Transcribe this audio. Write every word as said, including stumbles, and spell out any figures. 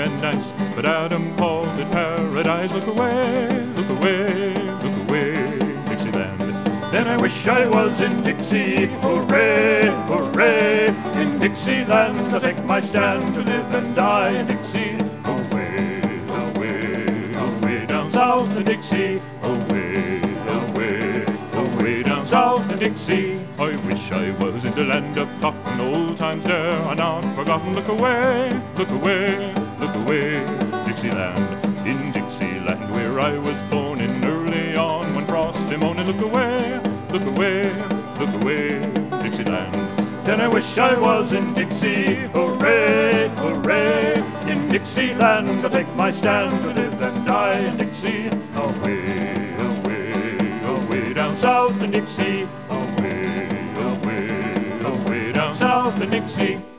and nice, but Adam called it paradise. Look away, look away, look away, Dixieland. Then I wish I was in Dixie, hooray, hooray. In Dixieland I'll take my stand to live and die in Dixie. Away, away, away down south in Dixie. Away, away, away down south in Dixie. I wish I was in the land of cotton, old times there are not forgotten. Look away, look away, look away, Dixieland. In Dixieland where I was born in early on one frosty morning. Look away, look away, look away, Dixieland. Then I wish I was in Dixie, hooray, hooray. In Dixieland I'll take my stand to live and die in Dixie. Away, away, away down south in Dixie. Away, away, away down south in Dixie.